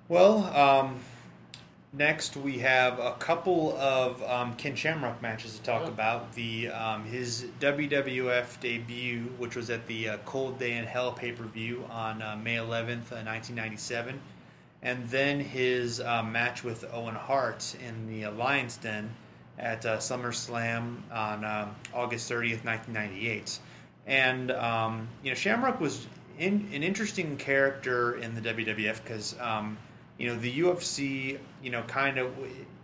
Well, next we have a couple of Ken Shamrock matches to talk Yeah. about. The his WWF debut, which was at the Cold Day in Hell pay per view on May 11th, 1997, and then his match with Owen Hart in the Alliance Den at SummerSlam on August 30th, 1998. And Shamrock was an interesting character in the WWF because the UFC kind of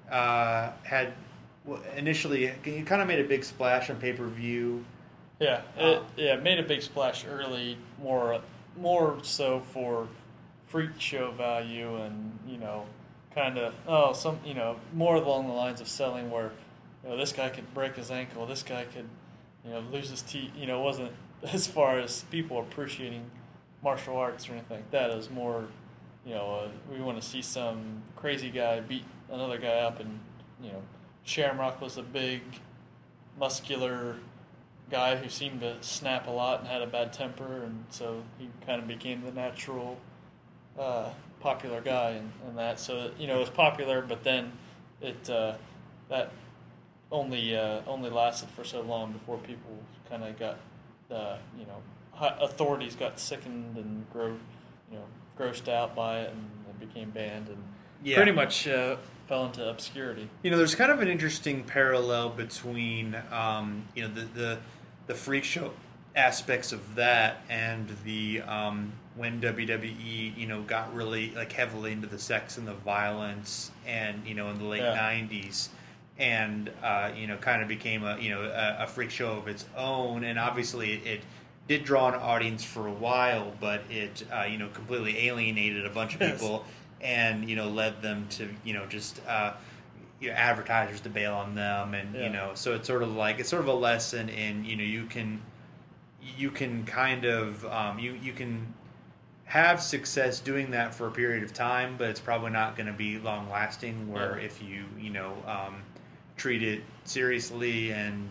had initially it kind of made a big splash on pay per view. Yeah, Uh, it made a big splash early, more so for freak show value and kind of more along the lines of selling where this guy could break his ankle, this guy could lose his teeth. It wasn't as far as people appreciating martial arts or anything like that. It was more we want to see some crazy guy beat another guy up, and Shamrock was a big muscular guy who seemed to snap a lot and had a bad temper, and so he kind of became the natural popular guy and that. So it was popular, but then it that only lasted for so long before people kind of got authorities got sickened and grossed out by it, and it became banned and yeah, pretty much fell into obscurity. there's kind of an interesting parallel between the freak show aspects of that and the when WWE got really like heavily into the sex and the violence and in the late Yeah, '90s and kind of became a freak show of its own, and obviously it did draw an audience for a while, but it completely alienated a bunch of yes, people and led them to just advertisers to bail on them, and yeah, so it's sort of like it's sort of a lesson in you can kind of you can have success doing that for a period of time, but it's probably not going to be long lasting. yeah. Where if you treat it seriously and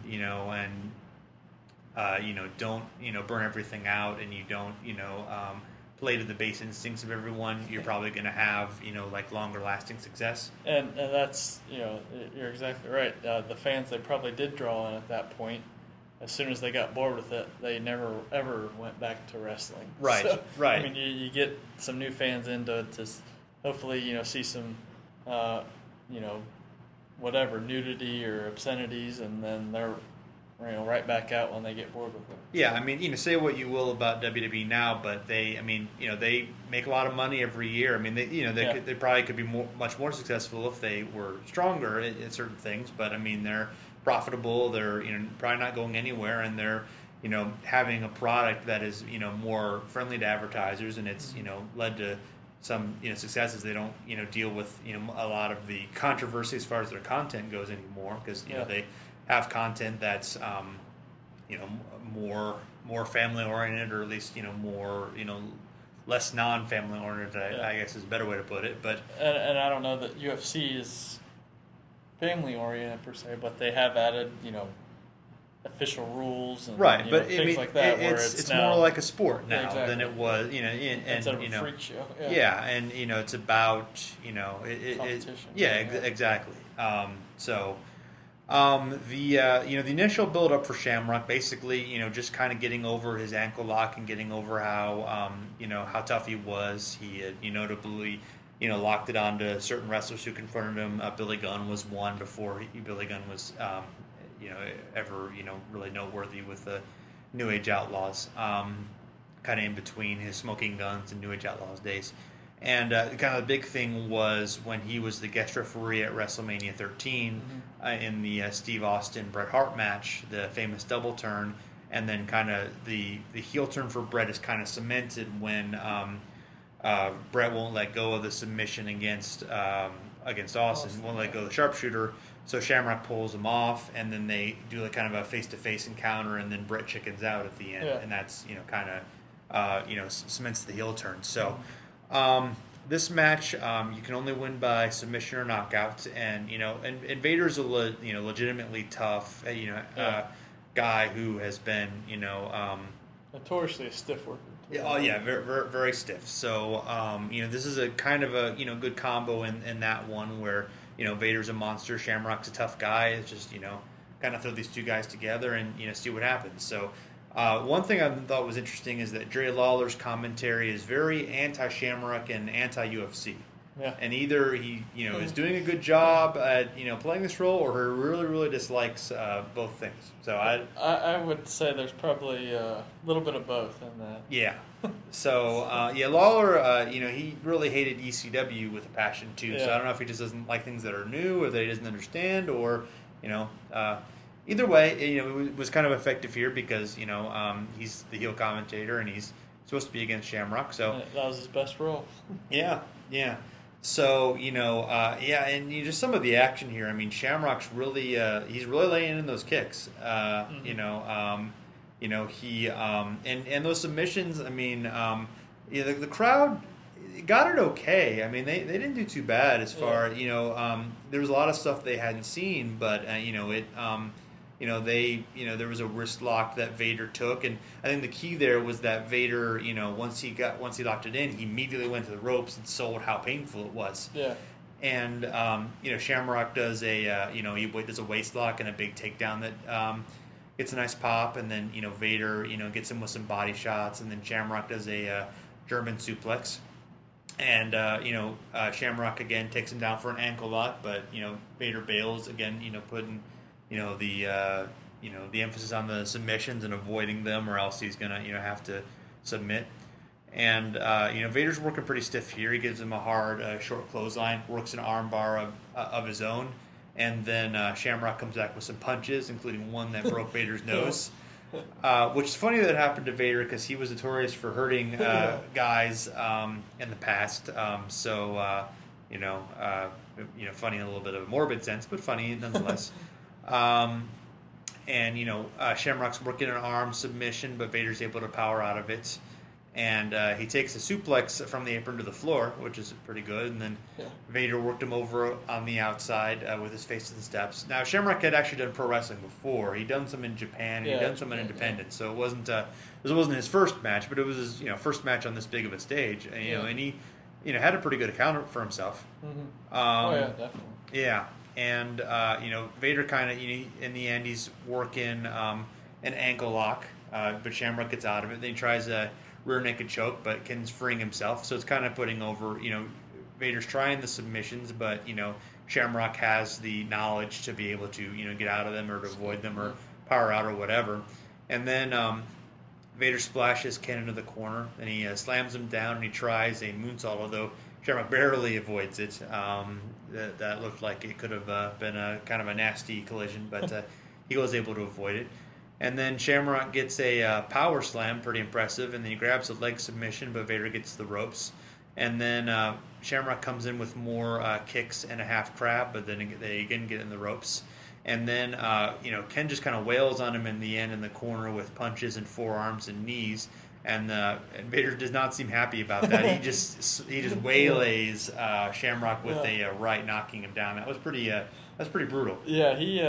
don't burn everything out, and you don't play to the base instincts of everyone, you're probably going to have like longer lasting success. And that's you're exactly right. The fans they probably did draw in at that point. As soon as they got bored with it, they never ever went back to wrestling. Right, So I right. mean, you get some new fans into to hopefully see some you know whatever nudity or obscenities, and then they're right back out when they get bored with it. Yeah, I mean, say what you will about WWE now, but they make a lot of money every year. I mean, Yeah, they probably could be much more successful if they were stronger at certain things. But I mean, they're profitable. They're probably not going anywhere, and they're having a product that is more friendly to advertisers, and it's led to some successes. They don't deal with a lot of the controversy as far as their content goes anymore, because yeah, they have content that's you know more family oriented, or at least more less non family oriented. yeah. I guess is a better way to put it. But And I don't know that UFC is family oriented per se, but they have added official rules and right, but I things mean like that where it's now more like a sport yeah, now than exactly it was, instead of and a freak show. Yeah, yeah, and it's about competition. yeah, Yeah, exactly. The initial build up for Shamrock, basically, just kind of getting over his ankle lock and getting over how how tough he was. He had notably locked it onto certain wrestlers who confronted him. Billy Gunn was one before Billy Gunn was ever really noteworthy with the New Age Outlaws. Kind of in between his Smoking Guns and New Age Outlaws days. And kind of the big thing was when he was the guest referee at WrestleMania 13 hmm in the Steve Austin Bret Hart match, the famous double turn, and then kind of the heel turn for Bret is kind of cemented when Bret won't let go of the submission against Austin, won't let go of the sharpshooter. So Shamrock pulls him off, and then they do like kind of a face-to-face encounter, and then Bret chickens out at the end, yeah. and that's kind of cements the heel turn. So hmm this match, you can only win by submission or knockout, and and Vader's a legitimately tough Yeah, guy who has been notoriously a stiff worker Yeah, oh yeah, very, very, very stiff. So this is a kind of a good combo in that one where Vader's a monster, Shamrock's a tough guy. It's just kind of throw these two guys together and see what happens. So one thing I thought was interesting is that Dre Lawler's commentary is very anti-Shamrock and anti-UFC. Yeah. And either he is doing a good job at playing this role, or he really, really dislikes both things. So I would say there's probably a little bit of both in that. Yeah. So Lawler, he really hated ECW with a passion too. Yeah. So I don't know if he just doesn't like things that are new, or that he doesn't understand, or either way, it was kind of effective here because he's the heel commentator and he's supposed to be against Shamrock. So that was his best role. Yeah. So and just some of the action here. I mean, Shamrock's really he's really laying in those kicks. He and those submissions. I mean, the crowd got it okay. I mean, they didn't do too bad as far there was a lot of stuff they hadn't seen, but there was a wrist lock that Vader took, and I think the key there was that Vader, once he locked it in, he immediately went to the ropes and sold how painful it was. Yeah. And Shamrock does he does a waist lock and a big takedown that gets a nice pop, and then Vader gets him with some body shots, and then Shamrock does a German suplex, and Shamrock again takes him down for an ankle lock, but Vader bails again, putting the emphasis on the submissions and avoiding them, or else he's gonna have to submit. And Vader's working pretty stiff here. He gives him a hard short clothesline, works an armbar of his own, and then Shamrock comes back with some punches, including one that broke Vader's nose. Which is funny that happened to Vader because he was notorious for hurting guys in the past. Funny in a little bit of a morbid sense, but funny nonetheless. Shamrock's working an arm submission, but Vader's able to power out of it. And he takes a suplex from the apron to the floor, which is pretty good. And then Vader worked him over on the outside with his face to the steps. Now, Shamrock had actually done pro wrestling before. He'd done some in Japan, and he'd done some in Independence. So it wasn't his first match, but it was his first match on this big of a stage. And, and he had a pretty good account for himself. Mm-hmm. Definitely. Yeah. And, Vader kind of, in the end, he's working an ankle lock, but Shamrock gets out of it. Then he tries a rear naked choke, but Ken's freeing himself. So it's kind of putting over, Vader's trying the submissions, but, Shamrock has the knowledge to be able to, get out of them or to avoid them or power out or whatever. And then Vader splashes Ken into the corner, and he slams him down, and he tries a moonsault, although Shamrock barely avoids it. That looked like it could have been a kind of a nasty collision, but he was able to avoid it. And then Shamrock gets a power slam, pretty impressive, and then he grabs a leg submission, but Vader gets the ropes. And then Shamrock comes in with more kicks and a half crab, but then they again get in the ropes. And then Ken just kind of wails on him in the end in the corner with punches and forearms and knees. And Vader does not seem happy about that. He just waylays Shamrock with a right, knocking him down. That was pretty brutal. Yeah, he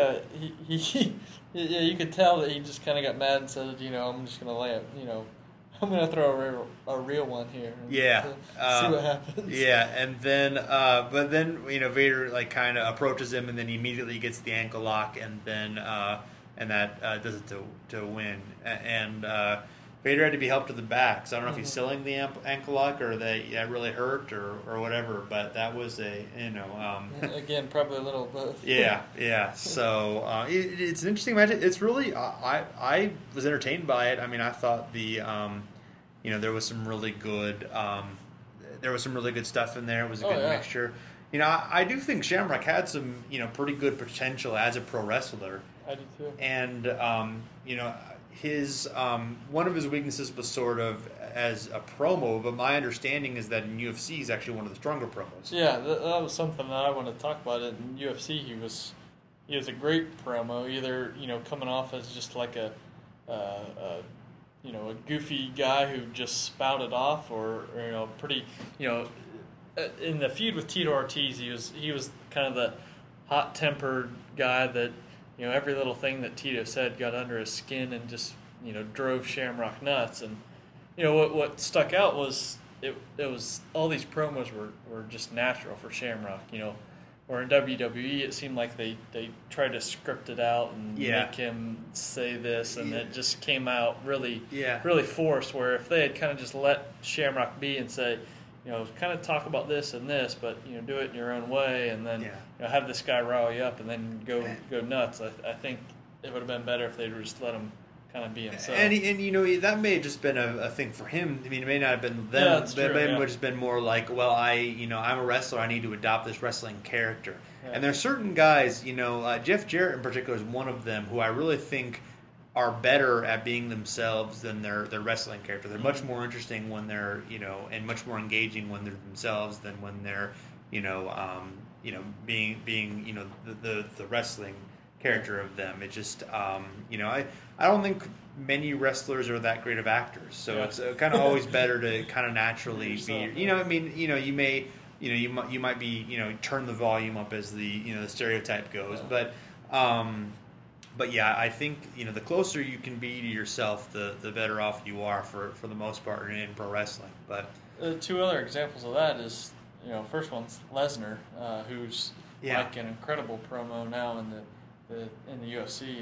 you could tell that he just kind of got mad and said, I'm just gonna lay it, I'm gonna throw a real one here. Yeah, see what happens. Yeah, and then but then Vader kind of approaches him, and then he immediately gets the ankle lock, and then and that does it to win. And Vader had to be helped to the back, so I don't know if he's selling the ankle lock or that really hurt or whatever, but that was again, probably a little both. Yeah. So it's an interesting match. It's really I was entertained by it. I mean, I thought there was some really good stuff in there. It was a good mixture. I do think Shamrock had some pretty good potential as a pro wrestler. I do too. And his one of his weaknesses was sort of as a promo, but my understanding is that in UFC he's actually one of the stronger promos. Yeah, that was something that I wanted to talk about. In UFC, he was a great promo. Either coming off as just like a goofy guy who just spouted off, or pretty in the feud with Tito Ortiz, he was kind of the hot tempered guy that. Every little thing that Tito said got under his skin and just, drove Shamrock nuts. And, what stuck out was it was all these promos were just natural for Shamrock. Where in WWE it seemed like they tried to script it out and make him say this, and it just came out really really forced. Where if they had kind of just let Shamrock be and say, kind of talk about this and this, but do it in your own way, and then have this guy rile you up, and then go nuts. I think it would have been better if they'd just let him kind of be himself. And that may have just been a thing for him. I mean, it may not have been them. It may have just been more like, well, I'm a wrestler. I need to adopt this wrestling character. Yeah. And there's certain guys, Jeff Jarrett in particular is one of them who I really think are better at being themselves than their wrestling character. They're much more interesting when they're, and much more engaging when they're themselves than when they're, being the wrestling character of them. It just, I don't think many wrestlers are that great of actors, so it's kind of always better to kind of naturally be. You may, you might be, turn the volume up as the stereotype goes, but yeah, I think the closer you can be to yourself, the better off you are for the most part in pro wrestling. But two other examples of that is, first one's Lesnar, who's like an incredible promo now in the UFC.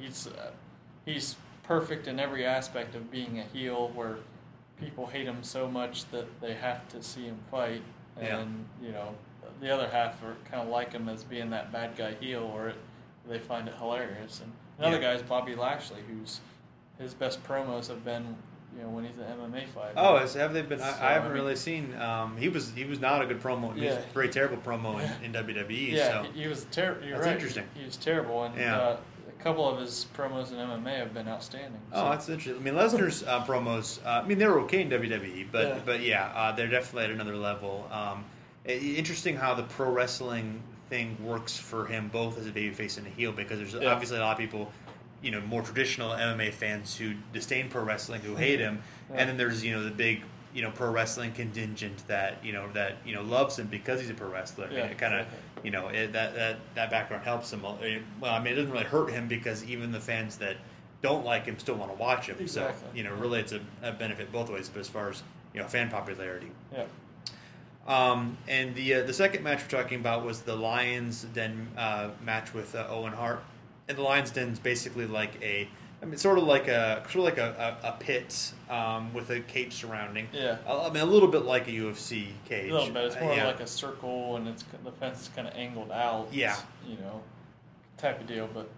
He's perfect in every aspect of being a heel, where people hate him so much that they have to see him fight, and the other half are kind of like him as being that bad guy heel, or they find it hilarious. And another guy is Bobby Lashley, whose his best promos have been when he's an MMA fighter. Oh, have they been? I haven't really seen. He was not a good promo. He was a very terrible promo in WWE. Yeah, so. he was terrible. That's interesting. He was terrible, and a couple of his promos in MMA have been outstanding. So. Oh, that's interesting. I mean, Lesnar's promos. They were okay in WWE, but they're definitely at another level. Interesting how the pro wrestling thing works for him both as a babyface and a heel, because there's obviously a lot of people, more traditional MMA fans who disdain pro wrestling, who hate him, and then there's the big pro wrestling contingent that loves him because he's a pro wrestler. I mean, it kind of that background helps him. Well, I mean, it doesn't really hurt him because even the fans that don't like him still want to watch him. Exactly. So really it's a benefit both ways. But as far as fan popularity. Yeah. And the second match we're talking about was the Lions Den match with Owen Hart. And the Lions Den is basically like sort of like a pit with a cage surrounding. Yeah. I mean, a little bit like a UFC cage. A little bit. It's more like a circle, and the fence is kind of angled out. Yeah. Type of deal. But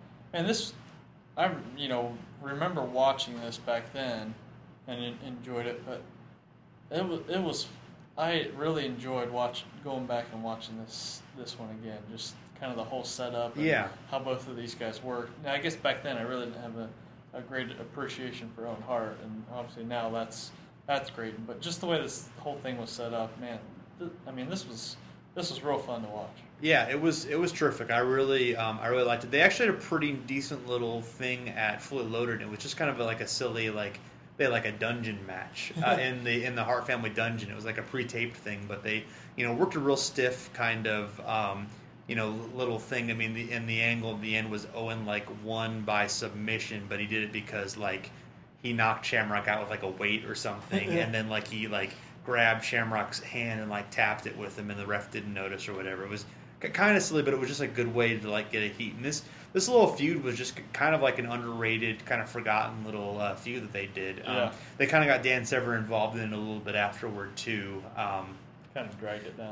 I remember watching this back then, and enjoyed it. But it was. I really enjoyed going back and watching this one again. Just kind of the whole setup and how both of these guys work. Now, I guess back then I really didn't have a great appreciation for Owen Hart, and obviously now that's great. But just the way this whole thing was set up, man, this was real fun to watch. Yeah, it was terrific. I really liked it. They actually had a pretty decent little thing at Fully Loaded. It was just kind of like a silly they had like a dungeon match in the Hart family dungeon. It was like a pre-taped thing, but they worked a real stiff kind of little thing. I mean, the angle at the end was Owen won by submission, but he did it because he knocked Shamrock out with a weight or something, and then he grabbed Shamrock's hand and tapped it with him, and the ref didn't notice or whatever. It was kind of silly, but it was just a good way to get a heat. And this little feud was just kind of an underrated, kind of forgotten little feud that they did. They kind of got Dan Severn involved in it a little bit afterward too. Kind of dragged it down.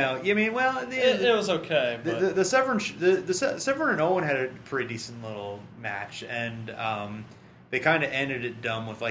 It was okay. But the Severn and Owen had a pretty decent little match, and they kind of ended it dumb with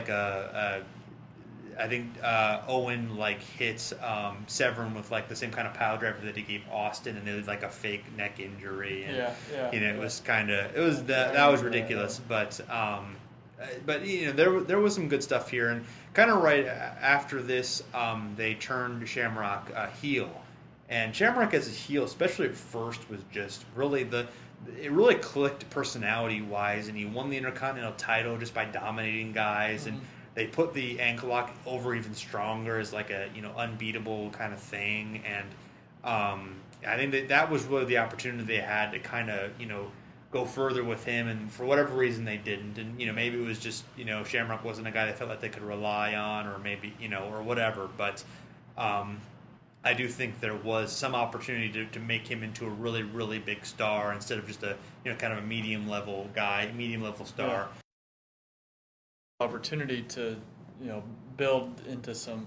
I think Owen hits Severn with the same kind of pile driver that he gave Austin, and it was a fake neck injury. And, it was that was ridiculous. But there was some good stuff here, and kind of right after this, they turned Shamrock heel, and Shamrock as a heel, especially at first, was just really it really clicked personality wise, and he won the Intercontinental title just by dominating guys and. They put the ankle lock over even stronger as a unbeatable kind of thing, and I think that was really the opportunity they had to kind of go further with him, and for whatever reason they didn't. And maybe it was just Shamrock wasn't a guy they felt like they could rely on, or maybe or whatever. But I do think there was some opportunity to make him into a really, really big star instead of just a kind of a medium level guy, medium level star. Opportunity to build into some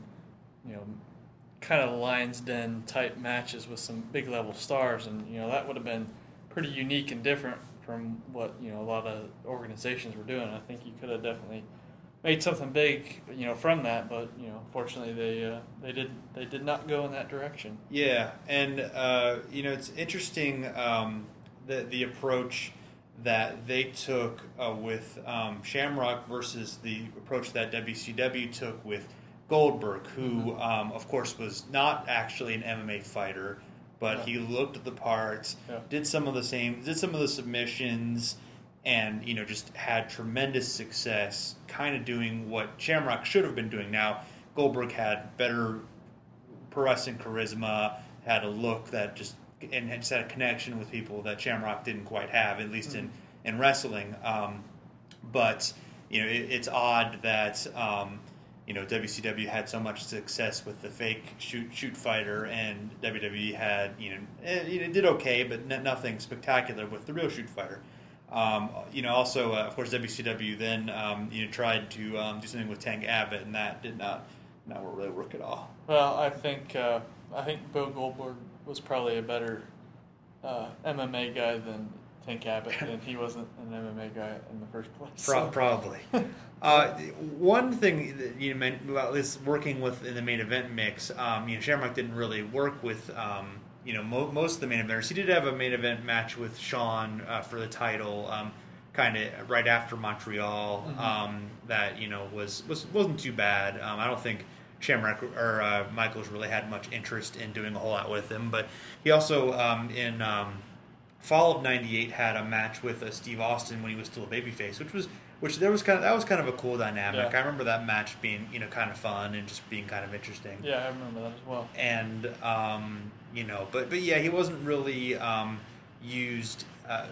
kind of Lions Den type matches with some big level stars, and that would have been pretty unique and different from what a lot of organizations were doing. I think you could have definitely made something big, from that, but fortunately they did not go in that direction. Yeah, and it's interesting the approach that they took with Shamrock versus the approach that WCW took with Goldberg, who of course was not actually an MMA fighter, but he looked at the parts, did some of the submissions, and just had tremendous success kind of doing what Shamrock should have been doing. Now, Goldberg had better pro wrestling charisma, had a look that just had a connection with people that Shamrock didn't quite have, at least in wrestling. But it's odd that WCW had so much success with the fake shoot fighter, and WWE had did okay, but not nothing spectacular with the real shoot fighter. Also, of course, WCW then tried to do something with Tank Abbott, and that did not really work at all. Well, I think Bill Goldberg was probably a better MMA guy than Tank Abbott, and he wasn't an MMA guy in the first place. Probably. One thing that you mentioned about this working with in the main event mix, Shamrock didn't really work with. Most of the main eventers. He did have a main event match with Shawn for the title, kind of right after Montreal. That wasn't too bad. I don't think Shamrock or Michaels really had much interest in doing a whole lot with him. But he also in fall of '98 had a match with Steve Austin when he was still a babyface, that was kind of a cool dynamic. Yeah. I remember that match being kind of fun and just being kind of interesting. Yeah, I remember that as well. And but yeah, he wasn't really used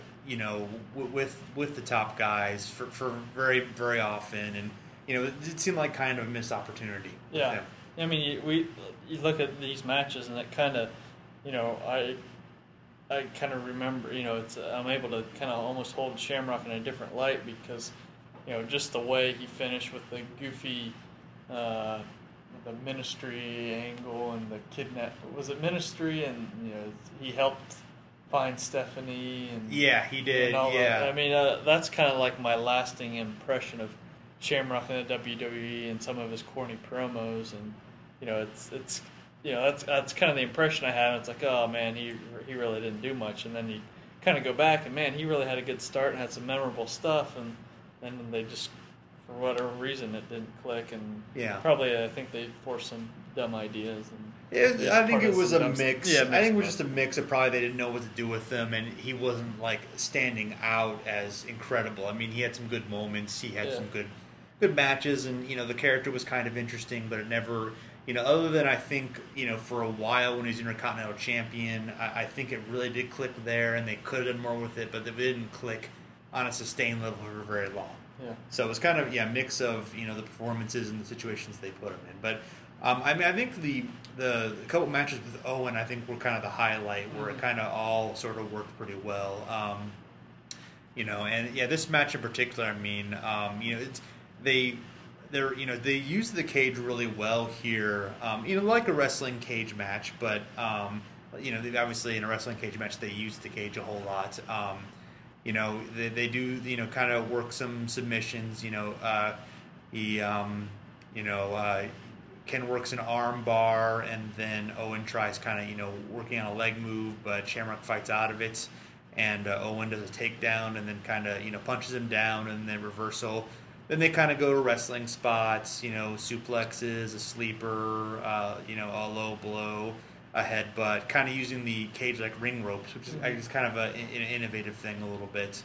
with the top guys for very, very often, and it seemed like kind of a missed opportunity. Yeah, with him. I mean, you look at these matches, and it kind of, I kind of remember, I'm able to kind of almost hold Shamrock in a different light because, just the way he finished with the goofy, the ministry angle and the kidnap. Was it ministry? And he helped find Stephanie. And yeah, he did. And yeah, that. I mean, that's kind of like my lasting impression of Shamrock in the WWE and some of his corny promos, and it's that's kind of the impression I have. It's like, oh man, he really didn't do much, and then you kind of go back and man, he really had a good start and had some memorable stuff, and then they just, for whatever reason, it didn't click, and probably I think they forced some dumb ideas. And I think it was a mix. Yeah, I think it was just a mix of probably they didn't know what to do with him, and he wasn't like standing out as incredible. I mean, he had some good moments. He had some good matches, and the character was kind of interesting, but it never. Other than I think, for a while when he was Intercontinental Champion, I think it really did click there, and they could have done more with it, but it didn't click on a sustained level for very long. Yeah. So it was kind of, a mix of, the performances and the situations they put him in. But, I think the couple matches with Owen, I think, were kind of the highlight, where it kind of all sort of worked pretty well. And, this match in particular, I mean, they use the cage really well here, like a wrestling cage match, but obviously in a wrestling cage match they use the cage a whole lot. They do kind of work some submissions. Ken works an arm bar, and then Owen tries kind of working on a leg move, but Shamrock fights out of it, and Owen does a takedown, and then kind of punches him down, and then reversal. Then they kind of go to wrestling spots, suplexes, a sleeper, a low blow, a headbutt, kind of using the cage like ring ropes, which is kind of an innovative thing a little bit.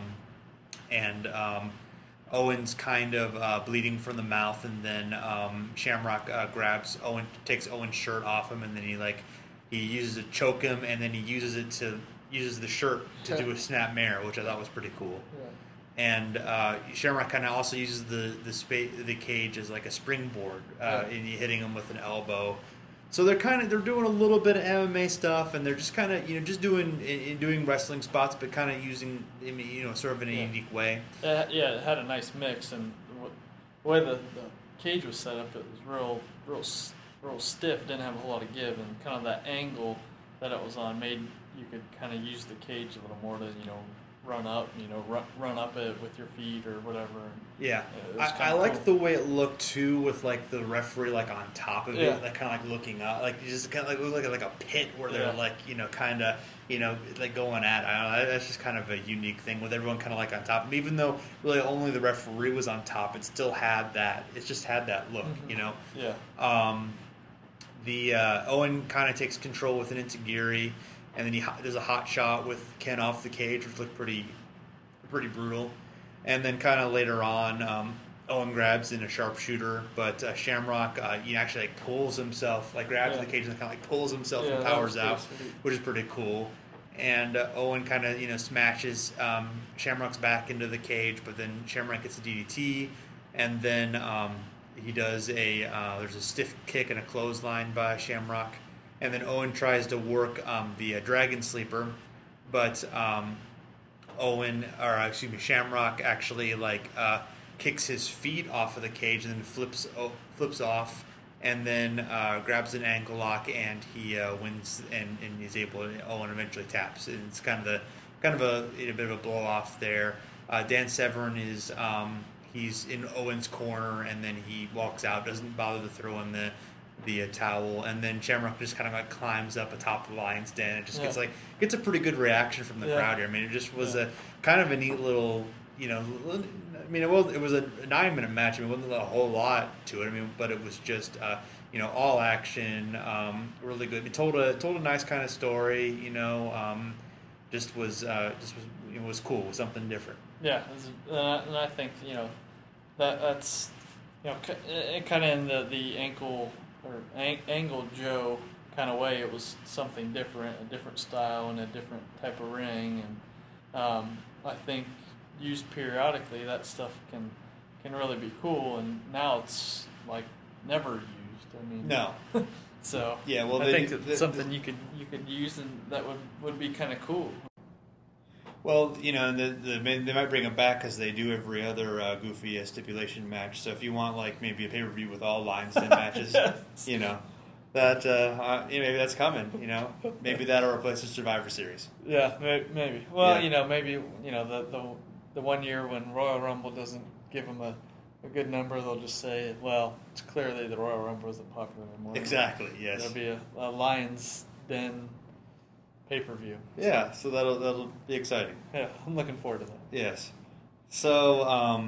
Owen's kind of bleeding from the mouth, and then Shamrock takes Owen's shirt off him, and then he uses it to choke him, and then he uses it to uses the shirt to do a snap mare, which I thought was pretty cool. Yeah. And Shamrock kind of also uses the cage as like a springboard, and you hitting him with an elbow. So they're doing a little bit of MMA stuff, and they're just kind of just doing wrestling spots, but kind of using sort of in a unique way. It had a nice mix, and the way the cage was set up, it was real stiff, didn't have a whole lot of give, and kind of that angle that it was on made you could kind of use the cage a little more to run up it with your feet or whatever. Yeah, I liked the way it looked too, with like the referee like on top of it, like kind of like looking up, like you just kind of like look like a pit where they're like kind of like going at. I don't know. That's just kind of a unique thing with everyone kind of like on top. And even though really only the referee was on top, it still had that. It just had that look, Yeah. The Owen kind of takes control with an enziguri, and then there's a hot shot with Ken off the cage, which looked pretty brutal. And then kind of later on, Owen grabs in a sharpshooter, but Shamrock actually like pulls himself, like grabs the cage and kind of like pulls himself and powers out, which is pretty cool. And Owen kind of smashes Shamrock's back into the cage, but then Shamrock gets a DDT, and then he does there's a stiff kick and a clothesline by Shamrock, and then Owen tries to work the Dragon Sleeper, but Shamrock actually kicks his feet off of the cage and then flips off, and then grabs an ankle lock, and he wins, and he's able to. Owen eventually taps, and it's kind of a bit of a blow off there. Dan Severn is he's in Owen's corner, and then he walks out, doesn't bother to throw in the towel, and then Shamrock just kind of like climbs up atop the lion's den. It just gets a pretty good reaction from the crowd here. I mean, it just was a kind of a neat little, I mean, it was a 9-minute match. I mean, it wasn't a whole lot to it. I mean, but it was just all action, really good. It told a nice kind of story. Just was cool. It was something different. Yeah, and I think that's kind of in the ankle or Angle Joe kind of way. It was something different, a different style and a different type of ring, and I think used periodically that stuff can really be cool. And now it's like never used. I mean, no. So yeah, well, I think it's something you could use, and that would be kind of cool. Well, they might bring it back because they do every other goofy stipulation match. So if you want maybe a pay-per-view with all Lions Den matches, that maybe that's coming. Maybe that'll replace the Survivor Series. Yeah, maybe. Well, maybe the 1 year when Royal Rumble doesn't give them a good number, they'll just say, well, it's clearly the Royal Rumble isn't popular anymore. Exactly. Yes. There'll be a Lions Den pay-per-view. Yeah, so that'll be exciting. Yeah, I'm looking forward to that. Yes. So,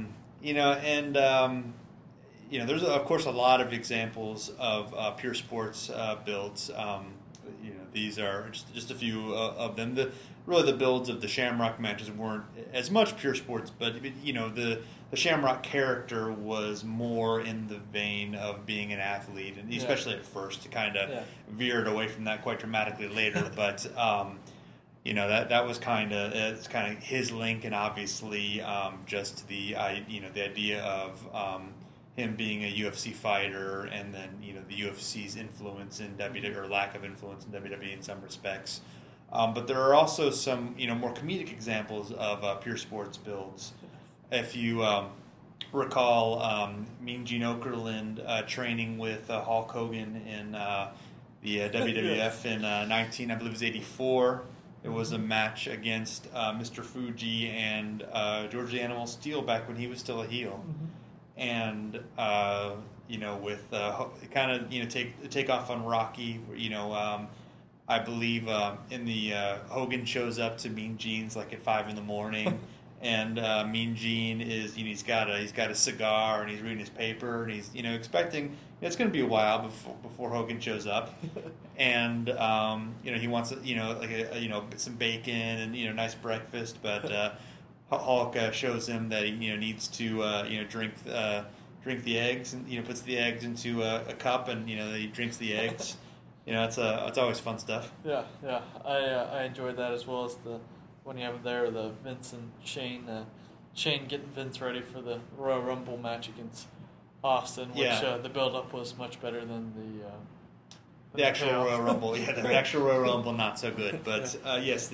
there's, of course, a lot of examples of pure sports builds. These are just a few of them. The builds of the Shamrock matches weren't as much pure sports, but, the Shamrock character was more in the vein of being an athlete, and especially at first, kind of veered away from that quite dramatically later. But that was kind of his link, and obviously just the idea of him being a UFC fighter, and then the UFC's influence in WWE, or lack of influence in WWE in some respects. But there are also some more comedic examples of pure sports builds. If you recall, Mean Gene Okerlund training with Hulk Hogan in the WWF in 1984. It was a match against Mr. Fuji and George the Animal Steele back when he was still a heel. Mm-hmm. And with kind of take off on Rocky. I believe in the Hogan shows up to Mean Gene's at 5 a.m. And Mean Gene is he's got a cigar, and he's reading his paper, and he's expecting it's going to be a while before Hogan shows up, and he wants some bacon and nice breakfast, but Hulk shows him that he needs to drink the eggs, and puts the eggs into a cup, and he drinks the eggs. it's always fun stuff. Yeah, yeah. I enjoyed that as well as the when you have there the Vince and Shane. Shane getting Vince ready for the Royal Rumble match against Austin, which Yeah. the build up was much better than The actual payoff. Royal Rumble, yeah, the actual Royal Rumble, not so good. But yes,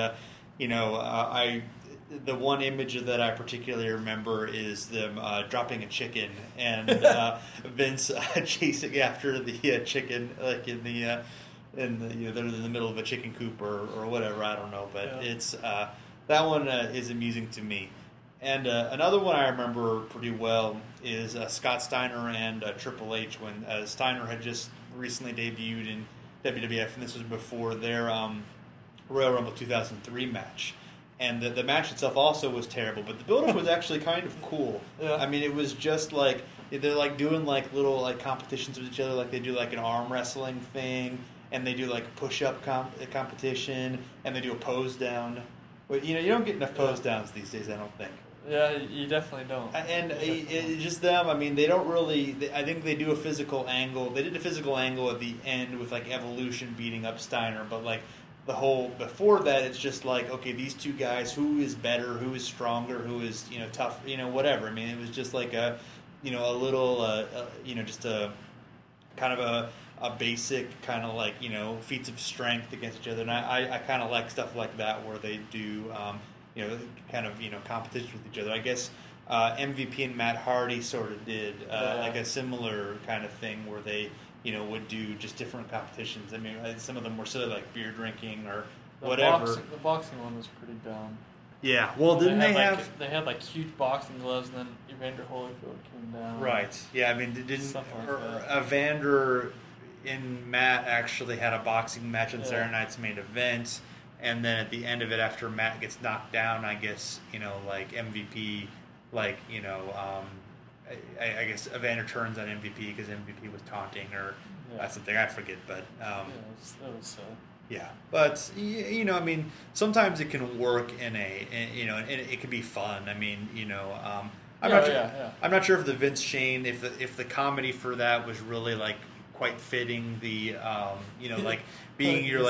the one image that I particularly remember is them dropping a chicken and Vince chasing after the chicken, like they're in the middle of a chicken coop or whatever. I don't know, but Yeah. it's that one is amusing to me. And another one I remember pretty well is Scott Steiner and Triple H when Steiner had just recently debuted in WWF, and this was before their Royal Rumble 2003 match. And the match itself also was terrible, but the build-up was actually kind of cool. Yeah. I mean, it was just like they're like doing like little like competitions with each other, like they do like an arm wrestling thing, and they do like push-up competition, and they do a pose down. But you don't get enough pose downs these days, I don't think. Yeah, you definitely don't. And just them. I mean, they don't really. I think they do a physical angle. They did a physical angle at the end with like Evolution beating up Steiner, but like the whole before that, it's just like okay, these two guys, who is better, who is stronger, who is tough, whatever. I mean, it was just like a little just a kind of a basic kind of like feats of strength against each other, and I kind of like stuff like that where they do. Kind of competition with each other. I guess MVP and Matt Hardy sort of did like a similar kind of thing where they would do just different competitions. I mean, some of them were sort of like beer drinking or whatever. The boxing one was pretty dumb. Yeah. Well, didn't they have? They had like huge boxing gloves, and then Evander Holyfield came down. Right. Yeah. I mean, didn't Something like that. Evander and Matt actually had a boxing match on Saturday Night's Main Event. And then at the end of it, after Matt gets knocked down, I guess like MVP, I guess Evander turns on MVP because MVP was taunting or something. I forget, but it was. Yeah, but I mean, sometimes it can work and it can be fun. I mean, I'm not sure if the Vince Shane, if the comedy for that was really like quite fitting the like being your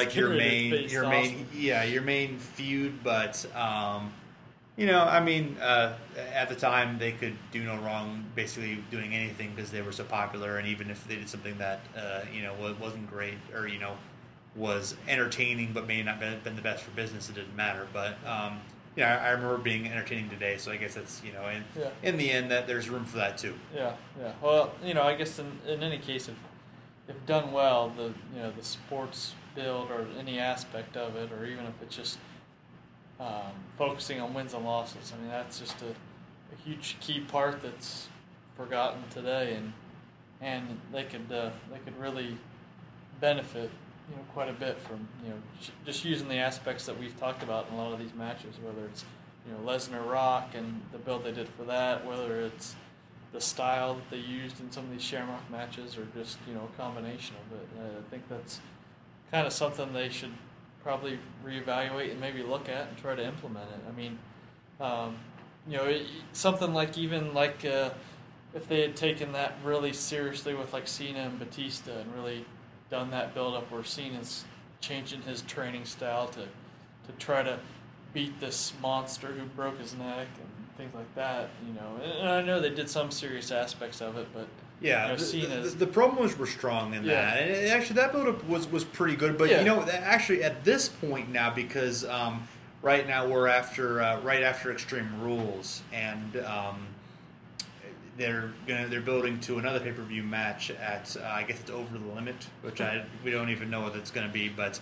main feud, but I mean at the time they could do no wrong basically doing anything because they were so popular, and even if they did something that wasn't great or was entertaining but may not have been the best for business, it didn't matter. But I remember being entertaining today, so I guess that's in the end that there's room for that too. Yeah. Well, I guess in any case, if done well, the sports build or any aspect of it, or even if it's just focusing on wins and losses, I mean that's just a huge key part that's forgotten today, and they could really benefit quite a bit from just using the aspects that we've talked about in a lot of these matches, whether it's Lesnar Rock and the build they did for that, whether it's the style that they used in some of these Shamrock matches, or just a combination of it. I think that's kind of something they should probably reevaluate and maybe look at and try to implement it. I mean, something like if they had taken that really seriously with like Cena and Batista and really done that build up where Cena's changing his training style to try to beat this monster who broke his neck and things like that, and I know they did some serious aspects of it, but yeah, the promos were strong in that, and actually that build-up was pretty good. But actually at this point now, because right now we're right after Extreme Rules, and they're building to another pay-per-view match at I guess it's Over the Limit, which we don't even know what it's going to be, but.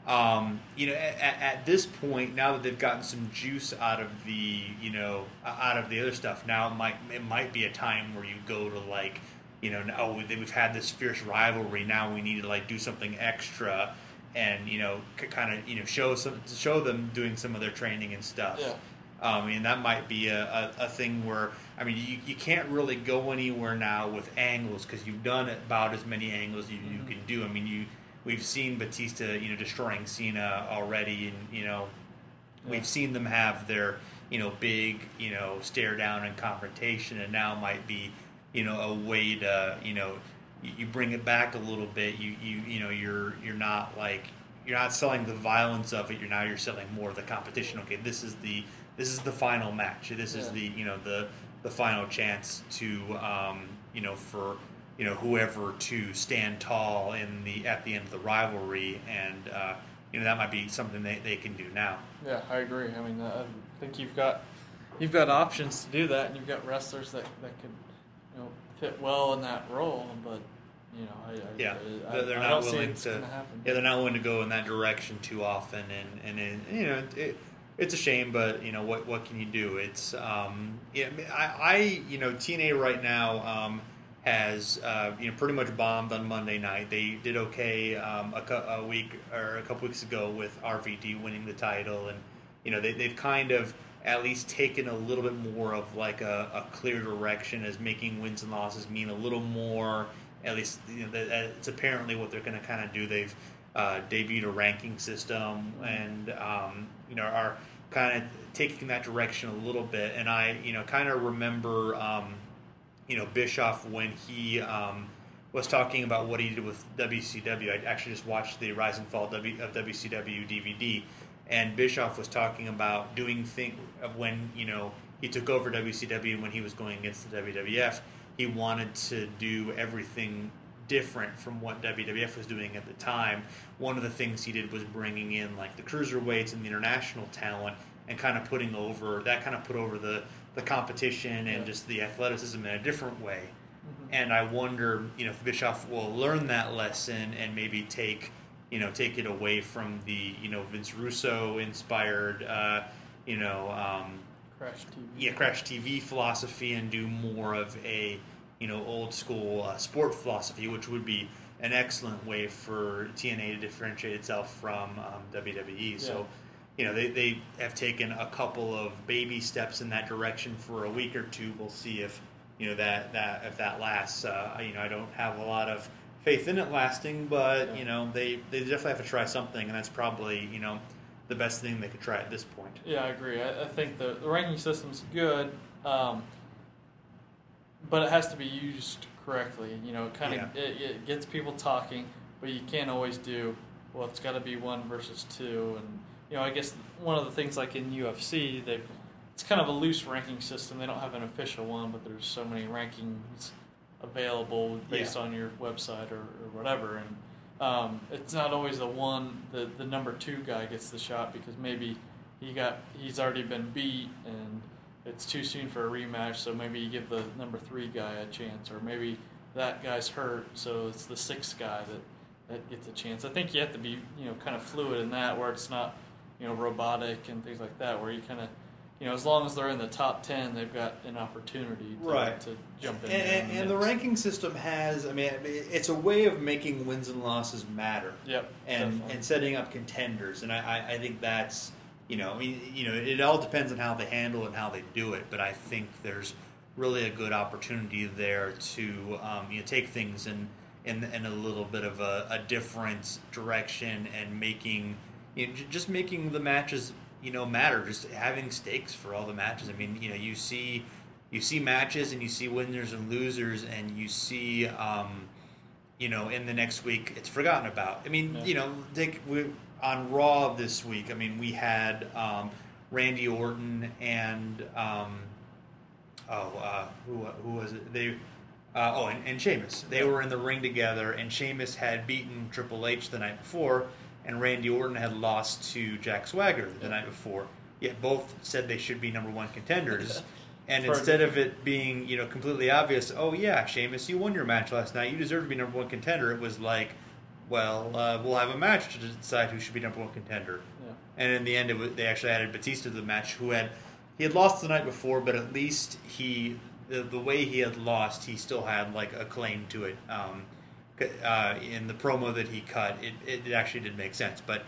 At this point, now that they've gotten some juice out of the other stuff, now it might be a time where you go to like, we've had this fierce rivalry. Now we need to like do something extra, and kind of show them doing some of their training and stuff. Yeah. That might be a thing where you can't really go anywhere now with angles because you've done about as many angles you can do. We've seen Batista, destroying Cena already, and we've seen them have their, big, stare down and confrontation, and now might be, a way to, you bring it back a little bit. You know you're not like you're not selling the violence of it. You're selling more of the competition. Okay, this is the final match. This is the the final chance to for whoever to stand tall at the end of the rivalry, and that might be something they can do now. Yeah, I agree. I mean, I think you've got options to do that, and you've got wrestlers that could fit well in that role, but. They're not willing to. Yeah, they're not willing to go in that direction too often, and it's a shame, but what can you do? It's TNA right now has pretty much bombed on Monday night. They did okay a week or a couple weeks ago with RVD winning the title, and they've kind of at least taken a little bit more of like a clear direction as making wins and losses mean a little more. At least it's apparently what they're going to kind of do. They've debuted a ranking system and are kind of taking that direction a little bit. And I kind of remember Bischoff when he was talking about what he did with WCW. I actually just watched the Rise and Fall of WCW DVD, and Bischoff was talking about doing things when he took over WCW when he was going against the WWF. He wanted to do everything different from what WWF was doing at the time. One of the things he did was bringing in like the cruiserweights and the international talent and kind of put over the competition and just the athleticism in a different way. Mm-hmm. And I wonder, if Bischoff will learn that lesson and maybe take it away from the Vince Russo inspired Crash TV. Yeah, Crash TV philosophy, and do more of a old school sport philosophy, which would be an excellent way for TNA to differentiate itself from WWE. Yeah. So, they have taken a couple of baby steps in that direction for a week or two. We'll see if if that lasts. I don't have a lot of faith in it lasting, but they definitely have to try something, and that's probably the best thing they could try at this point. Yeah, I agree. I think the ranking system's good, but it has to be used correctly. It gets people talking, but you can't always do, well, it's got to be 1 versus 2. And, I guess one of the things like in UFC, it's kind of a loose ranking system. They don't have an official one, but there's so many rankings available based on your website or whatever. And it's not always the number 2 guy gets the shot because maybe he's already been beat and it's too soon for a rematch, so maybe you give the number 3 guy a chance, or maybe that guy's hurt, so it's the 6th guy that gets a chance. I think you have to be kind of fluid in that, where it's not robotic and things like that, where you kind of as long as they're in the top 10, they've got an opportunity to jump in. And the ranking system has, it's a way of making wins and losses matter. Yep. And setting up contenders. And I think that's, it all depends on how they handle it and how they do it. But I think there's really a good opportunity there to take things in a little bit of a different direction and making the matches matter, just having stakes for all the matches. You see matches and you see winners and losers, and you see in the next week it's forgotten about. On Raw this week, we had Randy Orton and who was it? And Sheamus. They were in the ring together, and Sheamus had beaten Triple H the night before, and Randy Orton had lost to Jack Swagger the night before. Yet both said they should be number 1 contenders. And instead of it being, completely obvious, oh yeah, Sheamus, you won your match last night, you deserve to be number 1 contender, it was like, well, we'll have a match to decide who should be number 1 contender. Yeah. And in the end, they actually added Batista to the match, he had lost the night before, but at least the way he had lost, he still had like a claim to it. In the promo that he cut, it actually did make sense. But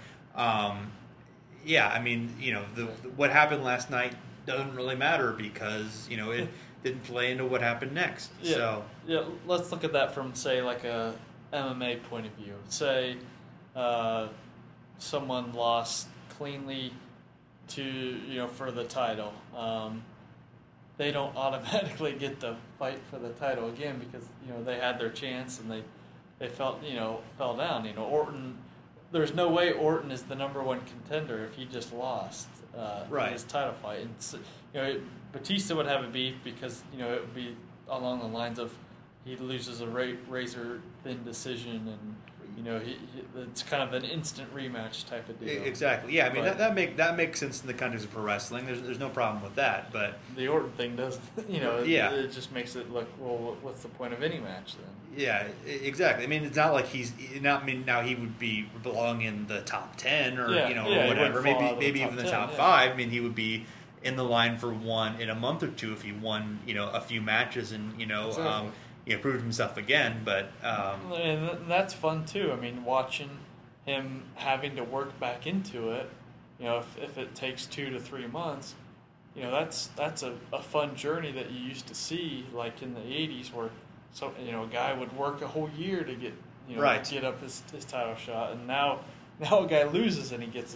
what happened last night doesn't really matter because it didn't play into what happened next. Yeah. So let's look at that from say like a MMA point of view. Say someone lost cleanly to for the title. they don't automatically get to fight for the title again because they had their chance and they fell down. Orton. There's no way Orton is the number one contender if he just lost in his title fight. And so, Batista would have a beef because it would be along the lines of he loses a razor thin decision and. It's kind of an instant rematch type of deal. Exactly. Yeah, I mean that makes sense in the context of pro wrestling. There's no problem with that. But the Orton thing doesn't. It just makes it look. Well, what's the point of any match then? Yeah, exactly. I mean, it's not like he's not. I mean, now he would belong in the top 10 or or whatever. Maybe even the top 5. I mean, he would be in the line for one in a month or two if he won a few matches and Exactly. Proved himself again, but and that's fun too. I mean, watching him having to work back into it. If it takes 2 to 3 months, that's a fun journey that you used to see, like in the '80s, where a guy would work a whole year to get get up his title shot, and now a guy loses and he gets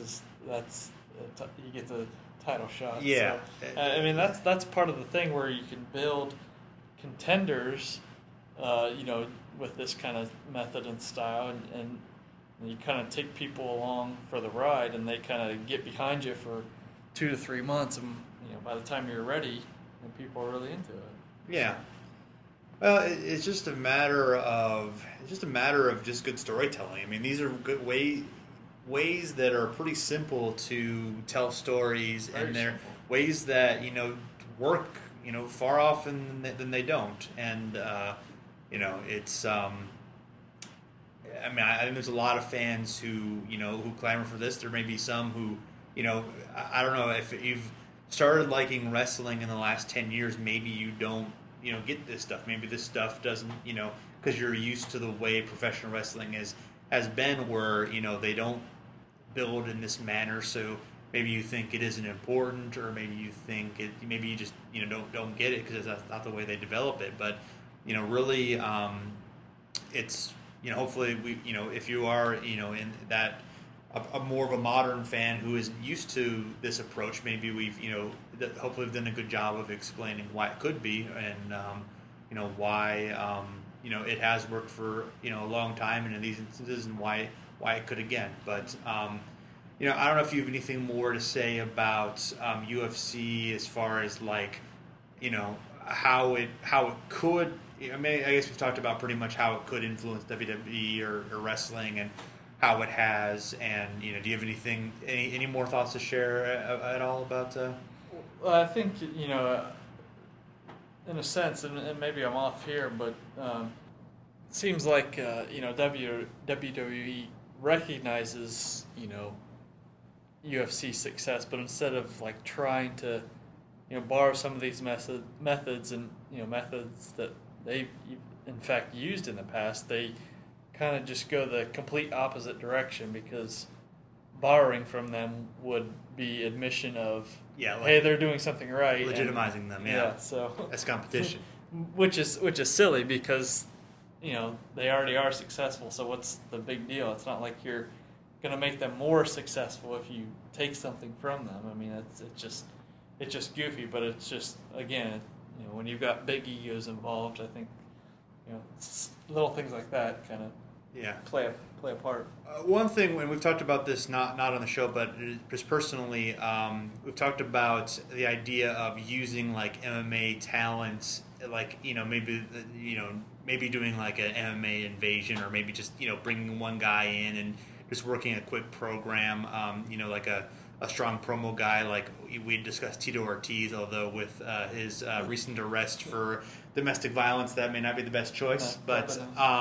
a title shot. Yeah, so, I mean that's part of the thing where you can build contenders. With this kind of method and style, and you kind of take people along for the ride, and they kind of get behind you for 2 to 3 months, and by the time you're ready, and people are really into it. Yeah. Well, it's just a matter of just good storytelling. I mean, these are good ways that are pretty simple to tell stories, and they're ways that work far often than they don't, and. It's. I mean, I think there's a lot of fans who clamor for this. There may be some who, I don't know if you've started liking wrestling in the last 10 years. Maybe you don't, get this stuff. Maybe this stuff doesn't, because you're used to the way professional wrestling has been, where they don't build in this manner. So maybe you think it isn't important, or maybe you think it. Maybe you just don't get it because that's not the way they develop it. But really, it's, hopefully if you are, in that, a more of a modern fan who isn't used to this approach, maybe we've, hopefully we've done a good job of explaining why it could be and, why, it has worked for, a long time and in these instances and why it could again. But, I don't know if you have anything more to say about UFC as far as how it could. I guess we've talked about pretty much how it could influence WWE or wrestling and how it has. And do you have any more thoughts to share at all about? Well, I think in a sense, and maybe I'm off here, but it seems like WWE recognizes UFC success, but instead of trying to borrow some of these methods and methods that they've in fact used in the past, they kind of just go the complete opposite direction, because borrowing from them would be admission of hey, they're doing something right, legitimizing them. So that's competition, which is silly, because they already are successful. So what's the big deal? It's not like you're going to make them more successful if you take something from them. I mean, it's just goofy, but it's just, again, when you've got big egos involved, I think little things like that kind of play a part. One thing, and we've talked about this not on the show, but just personally, we've talked about the idea of using MMA talents, maybe doing an MMA invasion, or maybe just bringing one guy in and just working a quick program, a strong promo guy, like we discussed Tito Ortiz, although with his recent arrest for domestic violence, that may not be the best choice. But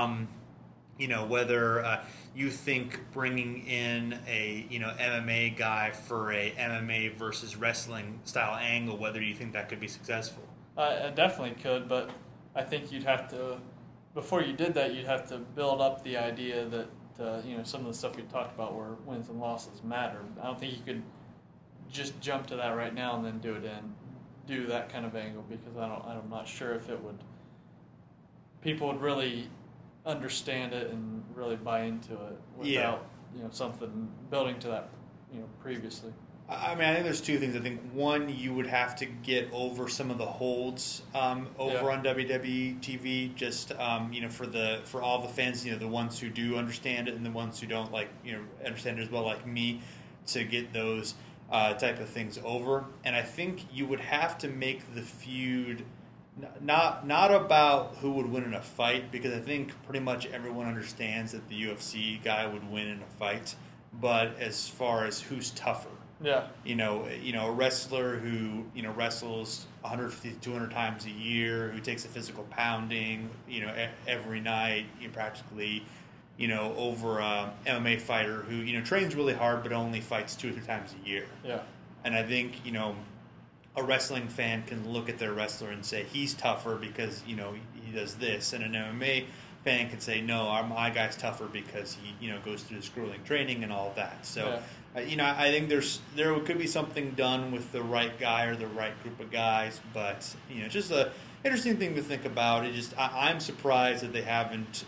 whether you think bringing in a MMA guy for a MMA versus wrestling style angle, whether you think that could be successful. I definitely could, but I think you'd have to, before you did that, you'd have to build up the idea that some of the stuff we talked about where wins and losses matter. I don't think you could just jump to that right now and then do that kind of angle, because I'm not sure if people would really understand it and really buy into it without something building to that previously. I mean, I think there's two things. I think one, you would have to get over some of the holds over Yeah. on WWE TV, just for all the fans, the ones who do understand it and the ones who don't understand it as well, like me, to get those type of things over. And I think you would have to make the feud not about who would win in a fight, because I think pretty much everyone understands that the UFC guy would win in a fight, but as far as who's tougher. Yeah. A wrestler who wrestles 150 to 200 times a year, who takes a physical pounding, every night, practically, over a MMA fighter who trains really hard but only fights 2 or 3 times a year. Yeah. And I think a wrestling fan can look at their wrestler and say he's tougher because he does this, and an MMA fan can say no, my guy's tougher because he goes through this grueling training and all of that. So. Yeah. I think there could be something done with the right guy or the right group of guys, but just a interesting thing to think about. I'm surprised that they haven't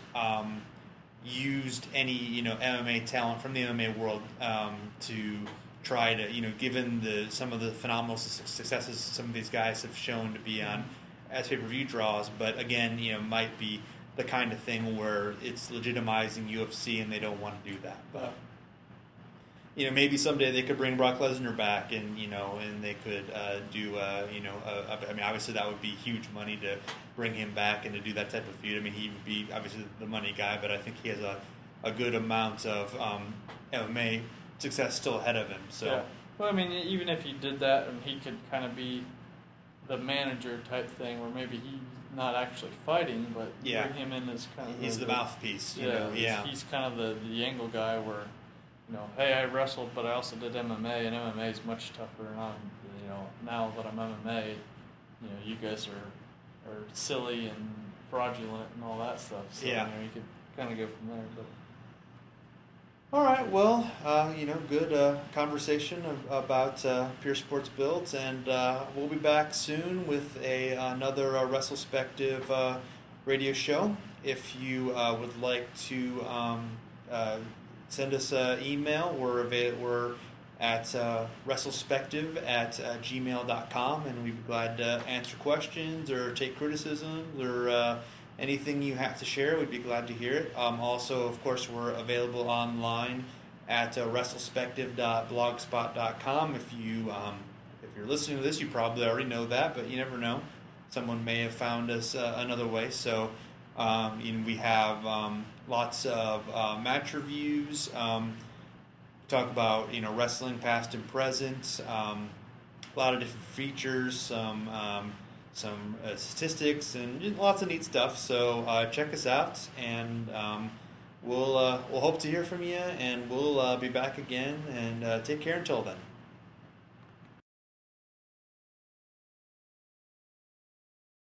used any MMA talent from the MMA world to try to given some of the phenomenal successes some of these guys have shown to be on as pay-per-view draws, but again might be the kind of thing where it's legitimizing UFC and they don't want to do that, but. Maybe someday they could bring Brock Lesnar back, and and they could do, I mean, obviously that would be huge money to bring him back and to do that type of feud. I mean, he would be obviously the money guy, but I think he has a good amount of MMA success still ahead of him. So, yeah. Well, I mean, even if he did that, and he could kind of be the manager type thing, where maybe he's not actually fighting, but bring him in as kind of he's the mouthpiece. He's kind of the angle guy where. Hey, I wrestled, but I also did MMA, and MMA is much tougher. And now that I'm MMA, you guys are silly and fraudulent and all that stuff. So, you could kind of go from there. But all right, well, good conversation about Pure Sports Builds, and we'll be back soon with another WrestleSpective radio show. If you would like to send us an email. We're at WrestleSpective@gmail.com, and we'd be glad to answer questions or take criticisms or anything you have to share. We'd be glad to hear it. Also, of course, we're available online at WrestleSpective.blogspot.com. If you're listening to this, you probably already know that, but you never know. Someone may have found us another way. So we have lots of match reviews. Talk about wrestling past and present. A lot of different features. Some statistics and lots of neat stuff. So check us out, and we'll hope to hear from you. And we'll be back again. And take care until then.